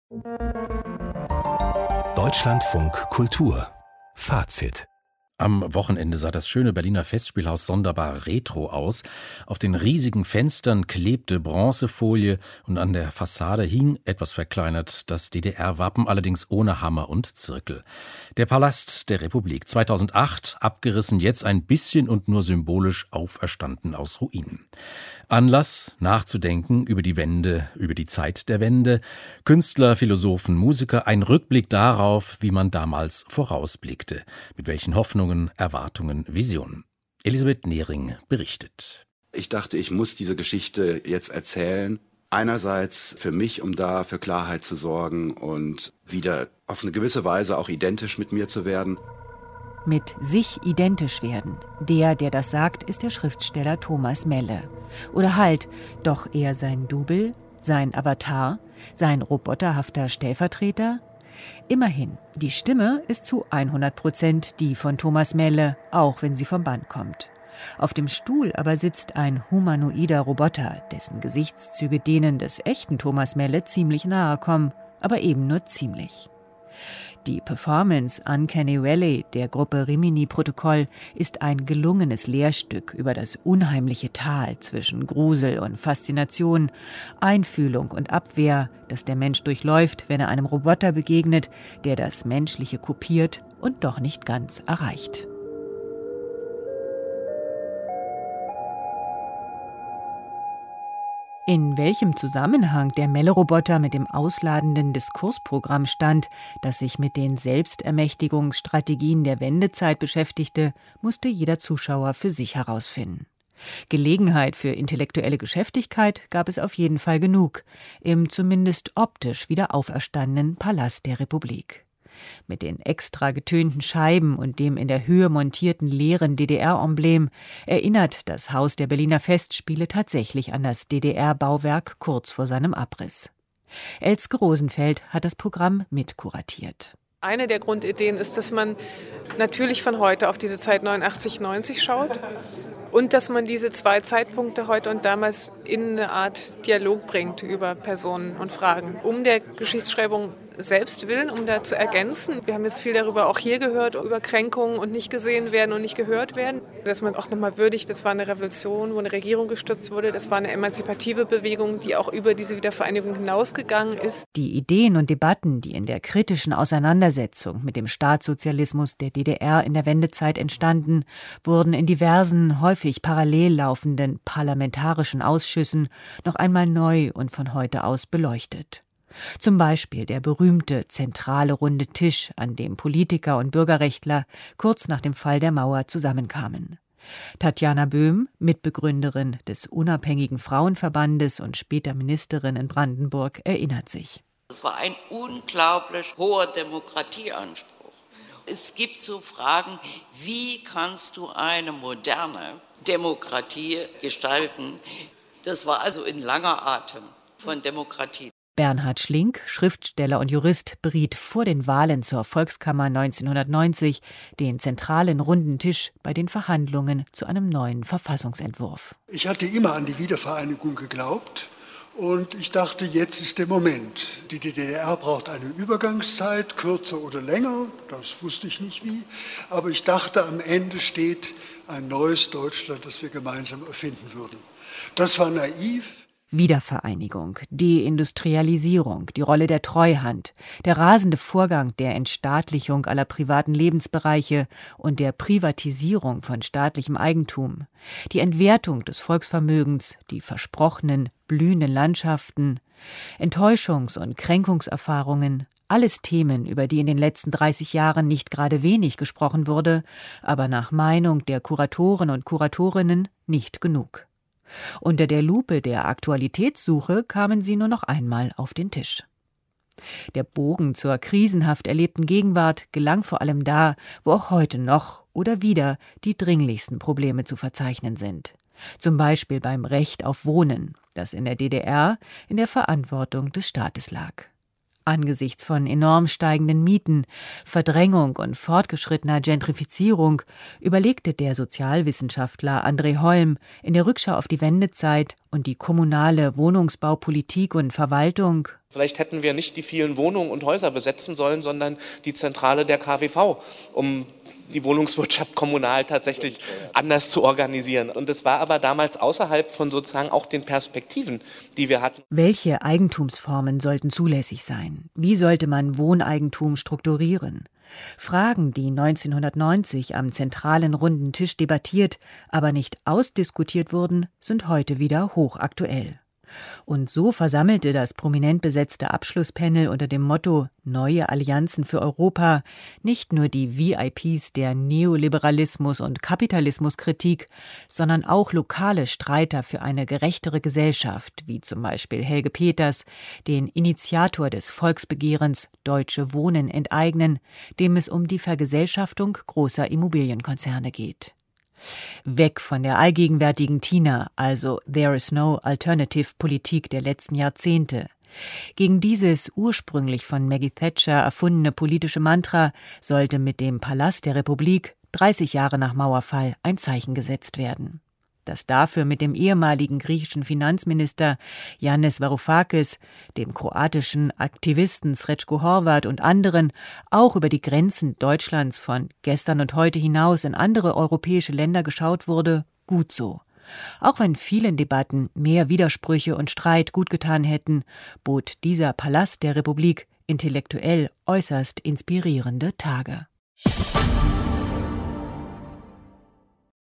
Deutschlandfunk Kultur Fazit. Am Wochenende sah das schöne Berliner Festspielhaus sonderbar retro aus. Auf den riesigen Fenstern klebte Bronzefolie und an der Fassade hing, etwas verkleinert, das DDR-Wappen, allerdings ohne Hammer und Zirkel. Der Palast der Republik, 2008, abgerissen, jetzt ein bisschen und nur symbolisch auferstanden aus Ruinen. Anlass, nachzudenken über die Wende, über die Zeit der Wende. Künstler, Philosophen, Musiker, ein Rückblick darauf, wie man damals vorausblickte. Mit welchen Hoffnungen, Erwartungen, Visionen. Elisabeth Nehring berichtet. Ich dachte, ich muss diese Geschichte jetzt erzählen. Einerseits für mich, um da für Klarheit zu sorgen und wieder auf eine gewisse Weise auch identisch mit mir zu werden. Mit sich identisch werden. Der das sagt, ist der Schriftsteller Thomas Melle. Oder halt, doch eher sein Double, sein Avatar, sein roboterhafter Stellvertreter? Immerhin, die Stimme ist zu 100% die von Thomas Melle, auch wenn sie vom Band kommt. Auf dem Stuhl aber sitzt ein humanoider Roboter, dessen Gesichtszüge denen des echten Thomas Melle ziemlich nahe kommen, aber eben nur ziemlich. Die Performance Uncanny Valley der Gruppe Rimini Protokoll ist ein gelungenes Lehrstück über das unheimliche Tal zwischen Grusel und Faszination, Einfühlung und Abwehr, das der Mensch durchläuft, wenn er einem Roboter begegnet, der das Menschliche kopiert und doch nicht ganz erreicht. In welchem Zusammenhang der Melle-Roboter mit dem ausladenden Diskursprogramm stand, das sich mit den Selbstermächtigungsstrategien der Wendezeit beschäftigte, musste jeder Zuschauer für sich herausfinden. Gelegenheit für intellektuelle Geschäftigkeit gab es auf jeden Fall genug, im zumindest optisch wieder auferstandenen Palast der Republik. Mit den extra getönten Scheiben und dem in der Höhe montierten leeren DDR-Emblem erinnert das Haus der Berliner Festspiele tatsächlich an das DDR-Bauwerk kurz vor seinem Abriss. Elske Rosenfeld hat das Programm mitkuratiert. Eine der Grundideen ist, dass man natürlich von heute auf diese Zeit 89, 90 schaut und dass man diese zwei Zeitpunkte heute und damals in eine Art Dialog bringt über Personen und Fragen, um der Geschichtsschreibung selbst willen, um da zu ergänzen. Wir haben jetzt viel darüber auch hier gehört, über Kränkungen und nicht gesehen werden und nicht gehört werden. Dass man auch nochmal würdigt, das war eine Revolution, wo eine Regierung gestürzt wurde, das war eine emanzipative Bewegung, die auch über diese Wiedervereinigung hinausgegangen ist. Die Ideen und Debatten, die in der kritischen Auseinandersetzung mit dem Staatssozialismus der DDR in der Wendezeit entstanden, wurden in diversen, häufig parallel laufenden parlamentarischen Ausschüssen noch einmal neu und von heute aus beleuchtet. Zum Beispiel der berühmte zentrale runde Tisch, an dem Politiker und Bürgerrechtler kurz nach dem Fall der Mauer zusammenkamen. Tatjana Böhm, Mitbegründerin des Unabhängigen Frauenverbandes und später Ministerin in Brandenburg, erinnert sich. Es war ein unglaublich hoher Demokratieanspruch. Es gibt so Fragen, wie kannst du eine moderne Demokratie gestalten? Das war also in langer Atem von Demokratie. Bernhard Schlink, Schriftsteller und Jurist, beriet vor den Wahlen zur Volkskammer 1990 den zentralen runden Tisch bei den Verhandlungen zu einem neuen Verfassungsentwurf. Ich hatte immer an die Wiedervereinigung geglaubt und ich dachte, jetzt ist der Moment. Die DDR braucht eine Übergangszeit, kürzer oder länger, das wusste ich nicht wie, aber ich dachte, am Ende steht ein neues Deutschland, das wir gemeinsam erfinden würden. Das war naiv. Wiedervereinigung, Deindustrialisierung, die Rolle der Treuhand, der rasende Vorgang der Entstaatlichung aller privaten Lebensbereiche und der Privatisierung von staatlichem Eigentum, die Entwertung des Volksvermögens, die versprochenen blühenden Landschaften, Enttäuschungs- und Kränkungserfahrungen, alles Themen, über die in den letzten 30 Jahren nicht gerade wenig gesprochen wurde, aber nach Meinung der Kuratoren und Kuratorinnen nicht genug. Unter der Lupe der Aktualitätssuche kamen sie nur noch einmal auf den Tisch. Der Bogen zur krisenhaft erlebten Gegenwart gelang vor allem da, wo auch heute noch oder wieder die dringlichsten Probleme zu verzeichnen sind. Zum Beispiel beim Recht auf Wohnen, das in der DDR in der Verantwortung des Staates lag. Angesichts von enorm steigenden Mieten, Verdrängung und fortgeschrittener Gentrifizierung überlegte der Sozialwissenschaftler André Holm in der Rückschau auf die Wendezeit und die kommunale Wohnungsbaupolitik und Verwaltung, Vielleicht hätten wir nicht die vielen Wohnungen und Häuser besetzen sollen, sondern die Zentrale der KWV, um die Wohnungswirtschaft kommunal tatsächlich anders zu organisieren. Und es war aber damals außerhalb von sozusagen auch den Perspektiven, die wir hatten. Welche Eigentumsformen sollten zulässig sein? Wie sollte man Wohneigentum strukturieren? Fragen, die 1990 am zentralen runden Tisch debattiert, aber nicht ausdiskutiert wurden, sind heute wieder hochaktuell. Und so versammelte das prominent besetzte Abschlusspanel unter dem Motto »Neue Allianzen für Europa« nicht nur die VIPs der Neoliberalismus- und Kapitalismuskritik, sondern auch lokale Streiter für eine gerechtere Gesellschaft, wie zum Beispiel Helge Peters, den Initiator des Volksbegehrens »Deutsche Wohnen enteignen«, dem es um die Vergesellschaftung großer Immobilienkonzerne geht. Weg von der allgegenwärtigen TINA, also There is no alternative Politik der letzten Jahrzehnte. Gegen dieses ursprünglich von Maggie Thatcher erfundene politische Mantra sollte mit dem Palast der Republik 30 Jahre nach Mauerfall ein Zeichen gesetzt werden. Dass dafür mit dem ehemaligen griechischen Finanzminister Yannis Varoufakis, dem kroatischen Aktivisten Srećko Horvat und anderen auch über die Grenzen Deutschlands von gestern und heute hinaus in andere europäische Länder geschaut wurde, gut so. Auch wenn vielen Debatten mehr Widersprüche und Streit gutgetan hätten, bot dieser Palast der Republik intellektuell äußerst inspirierende Tage.